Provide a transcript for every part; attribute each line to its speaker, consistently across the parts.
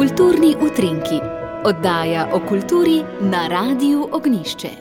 Speaker 1: Kulturni utrinki, oddaja o kulturi na Radiu Ognjišče.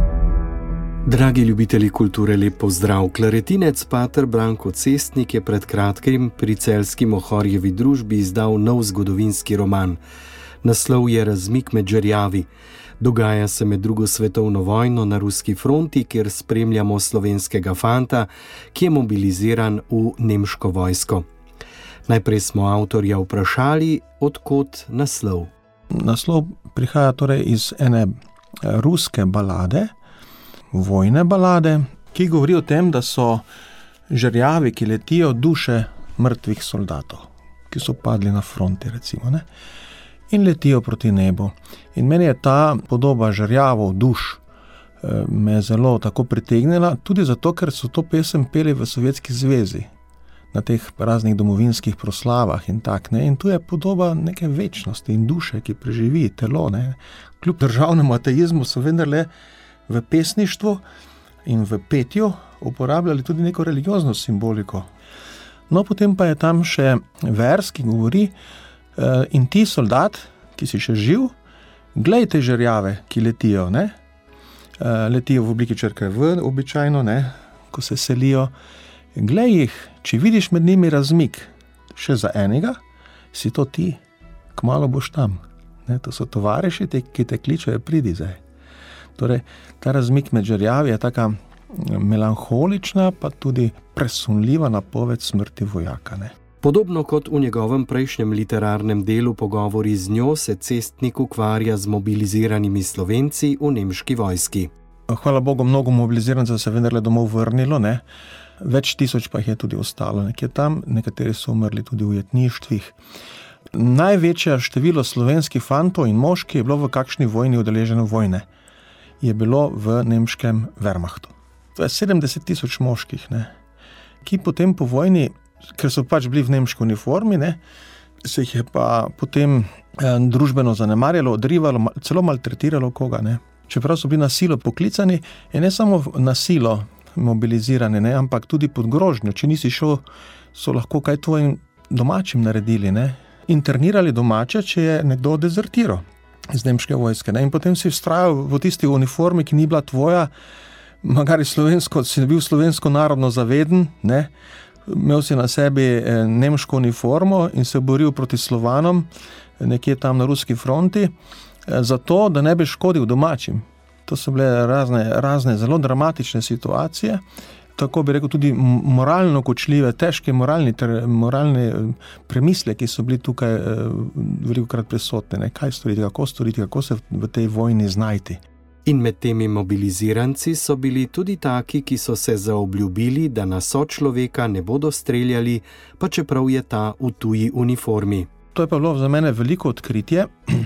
Speaker 2: Dragi ljubitelji kulture, lep pozdrav. Klaretinec pater Branko Cestnik je pred kratkim pri celjski Mohorjevi družbi izdal nov zgodovinski roman. Naslov je Razmik med žerjavi. Dogaja se med drugo svetovno vojno na ruski fronti, kjer spremljamo slovenskega fanta, ki je mobiliziran v nemško vojsko. Najprej smo avtorja vprašali, od kod naslov.
Speaker 3: Naslov prihaja torej iz ene ruske balade, vojne balade, ki govori o tem, da so žerjavi, ki letijo, duše mrtvih soldatov, ki so padli na fronti, recimo, ne? In letijo proti nebu. In meni je ta podoba žerjavov, duš, me zelo tako pritegnila, tudi zato, ker so to pesem peli v Sovjetski zvezi, na teh raznih domovinskih proslavah in tak, ne. In tu je podoba neke večnosti in duše, ki preživi telo, ne. Kljub državnemu ateizmu so vendarle v pesništvu in v petju uporabljali tudi neko religiozno simboliko. No, potem pa je tam še vers, ki govori: in ti, soldat, ki si še živ, glej te žerjave, ki letijo, ne. Letijo v obliki črke V, običajno, ne, ko se selijo. Glej jih, če vidiš med njimi razmik, še za enega, si to ti, kmalu boš tam. Ne, to so tovariši, ki te kličejo, pridi zdaj. Torej, ta razmik med žerjavi je taka melanholična, pa tudi presunljiva napoved smrti vojaka, ne.
Speaker 2: Podobno kot v njegovem prejšnjem literarnem delu Pogovori z njo se Cestnik ukvarja z mobiliziranimi Slovenci v nemški vojski.
Speaker 3: Hvala Bogu, mnogo mobilizirancev se vendarle domov vrnilo, ne. Več tisoč pa jih je tudi ostalo nekje tam, nekateri so umrli tudi v ujetništvih. Največje število slovenskih fantov in moških je bilo v kakšni vojni udeleženo vojne. Je bilo v nemškem Wehrmachtu. To je 70 tisoč moških, ne, ki potem po vojni, ker so pač bili v nemški uniformi, ne, se jih je pa potem družbeno zanemarjalo, odrivalo, celo maltretiralo koga, ne. Čeprav so bili na silo poklicani, in ne samo na silo mobilizirani, ne, ampak tudi pod grožnjo. Če nisi šel, so lahko kaj tvojim domačim naredili, ne. Internirali domače, če je nekdo dezertiral iz nemške vojske, ne. In potem si vztrajal v tisti uniformi, ki ni bila tvoja, magari slovensko, si bil slovensko narodno zaveden, ne. Imel si na sebi nemško uniformo in se boril proti Slovanom, nekje tam na ruski fronti, zato, da ne bi škodil domačim. To so bile razne zelo dramatične situacije, tako bi rekel tudi moralno kočljive, težke moralne premisle, ki so bili tukaj velikokrat prisotne, ne. Kaj storiti, kako se v tej vojni znajti.
Speaker 2: In med temi mobiliziranci so bili tudi taki, ki so se zaobljubili, da na sočloveka ne bodo streljali, pa čeprav je ta v tuji uniformi.
Speaker 3: To je pa bilo za mene veliko odkritje.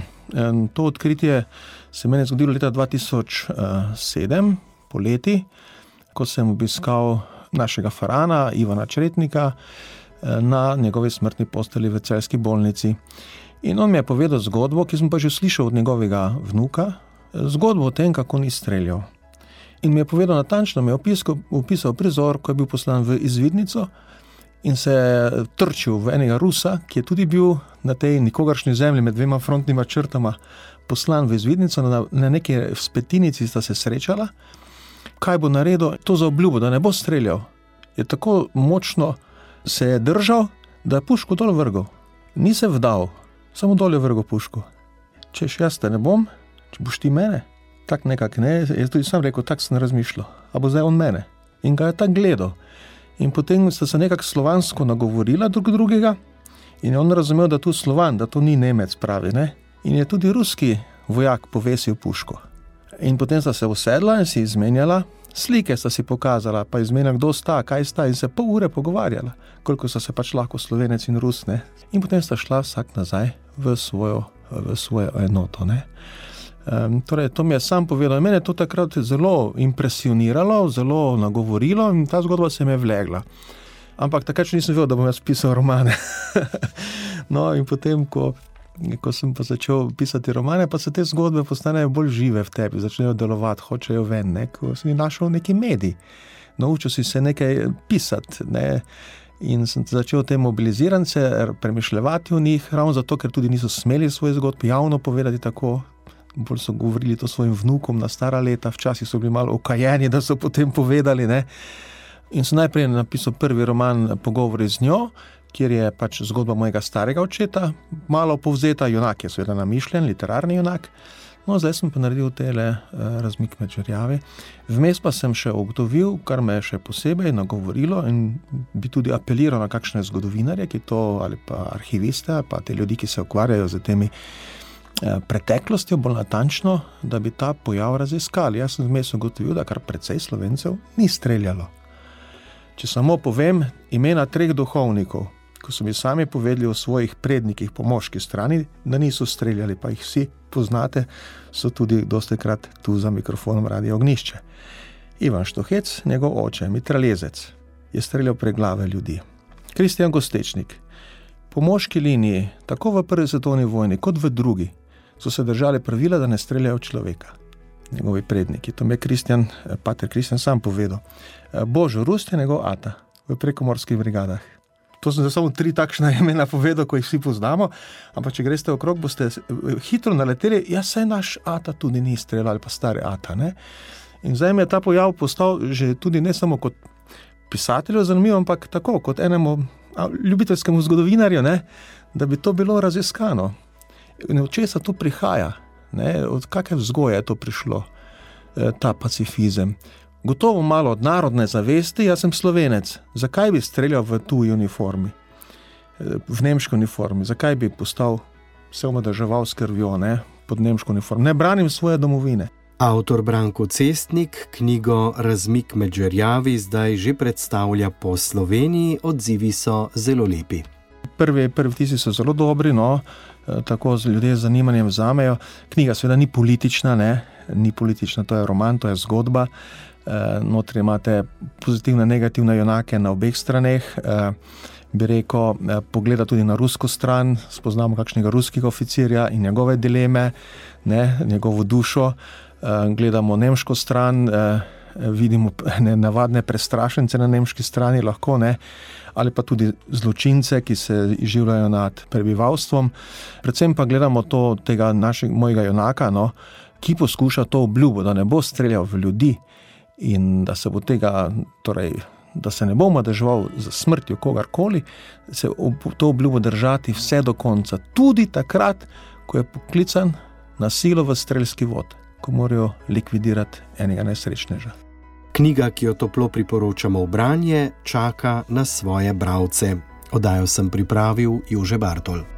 Speaker 3: To odkritje se meni zgodilo leta 2007, poleti, ko sem obiskal našega farana Ivana Čretnika na njegovi smrtni postelji v celjski bolnici. In on mi je povedal zgodbo, ki sem pa že slišal od njegovega vnuka, zgodbo o tem, kako ni streljal. In mi je povedal natančno, mi je opisal prizor, ko je bil poslan v izvidnico in se je trčil v enega Rusa, ki je tudi bil na tej nikogaršnji zemlji med dvema frontnima črtama poslan v izvidnico, na neki vzpetinici sta se srečala. Kaj bo naredil? To za obljubo, da ne bo streljal. Je tako močno se je držal, da je puško dol vrgel. Ni se vdal, samo dol je vrgel puško. Češ, jaz te ne bom, če boš ti mene. Tak nekak ne, jaz tudi sam rekel, tak sem razmišljal. A bo zdaj on mene? In ga je tak gledal. In potem sta se nekako slovansko nagovorila drug drugega in je on razumel, da tu Slovan, da to ni Nemec pravi, ne. In je tudi ruski vojak povesil puško. In potem sta se usedla in si izmenjala, slike sta si pokazala, pa izmenjala, kdo sta, kaj sta, in se pol ure pogovarjala, koliko sta se pač lahko Slovenec in Rus, ne. In potem sta šla vsak nazaj v svojo enoto, ne. Torej, to mi je sam povedal. Mene je to takrat zelo impresioniralo, zelo nagovorilo in ta zgodba se me je vlegla. Ampak takrat še nisem vedel, da bom jaz pisal romane. No, in potem, ko sem pa začel pisati romane, pa se te zgodbe postanejo bolj žive v tebi, začnejo delovati, hočejo ven, ne, ko si našel neki medij. Naučil si se nekaj pisati, ne, In sem začel te mobilizirance premišljevati o njih, ravno zato, ker tudi niso smeli svoje zgodbe javno povedati tako. Bolj so govorili to svojim vnukom na stara leta, včasih so bili malo okajeni, da so potem povedali, ne. In sem najprej napisal prvi roman Pogovori z njo, kjer je pač zgodba mojega starega očeta, malo povzeta, junak je seveda namišljen, literarni junak. No, zdaj sem pa naredil tele Razmik med žerjavi. Vmes pa sem še ugotovil, kar me je še posebej nagovorilo in bi tudi apeliral na kakšne zgodovinarje, ki to, ali pa arhiviste, ali pa te ljudi, ki se ukvarjajo z temi preteklostjo, bolj natančno, da bi ta pojav raziskali. Jaz sem vmes ugotovil, da kar precej Slovencev ni streljalo. Če samo povem imena 3 duhovnikov, ko so mi sami povedali o svojih prednikih po moški strani, da niso streljali, pa jih vsi poznate, so tudi dostikrat tu za mikrofonom Radia Ognjišče. Ivan Štuhec, njegov oče, mitraljezec, je streljal prek glave ljudi. Kristjan Gostečnik, po moški liniji, tako v prvi svetovni vojni, kot v drugi, so se držali pravila, da ne streljajo človeka. Njegovi predniki, to mi je pater Kristjan sam povedal. Božo Rust je njegov ata v prekomorskih brigadah. To sem samo 3 takšna imena povedal, ko jih vsi poznamo, ampak če greste okrog, boste hitro naleteli, saj naš ata tudi ni streljal, ali pa stari ata, ne. In zdaj mi je ta pojav postal že tudi ne samo kot pisatelju zanimiv, ampak tako, kot enemu ljubiteljskemu zgodovinarju, ne, da bi to bilo raziskano. In od česa to prihaja, ne, od kakšne vzgoje je to prišlo, ta pacifizem. Gotovo malo od narodne zavesti, jaz sem Slovenec. Zakaj bi streljal v tuji uniformi, v nemški uniformi? Zakaj bi postal se omadeževal s krvjo, ne, pod nemško uniformo? Ne branim svoje domovine.
Speaker 2: Avtor Branko Cestnik knjigo Razmik med žerjavi zdaj že predstavlja po Sloveniji, odzivi so zelo lepi.
Speaker 3: Prvi vtisi so zelo dobri, no, tako ljudje z zanimanjem vzamejo. Knjiga seveda ni politična, ne, ni politična, to je roman, to je zgodba. Notri imate pozitivne, negativne junake na obeh straneh. Bi rekel, pogleda tudi na rusko stran, spoznamo kakšnega ruskega oficirja in njegove dileme, ne, njegovo dušo. Gledamo nemško stran, vidimo navadne prestrašence na nemški strani lahko, ne, ali pa tudi zločince, ki se izživljajo nad prebivalstvom. Predvsem pa gledamo tega mojega junaka, no, ki poskuša to obljubo, da ne bo streljal v ljudi in da se bo tega, torej, da se ne bo omadeževal za smrtjo kogarkoli, se to obljubo držati vse do konca. Tudi takrat, ko je poklican na silo v strelski vod, ko morajo likvidirati enega nesrečneža.
Speaker 2: Knjiga, ki jo toplo priporočamo v branje, čaka na svoje bralce. Oddajo sem pripravil Jože Bartol.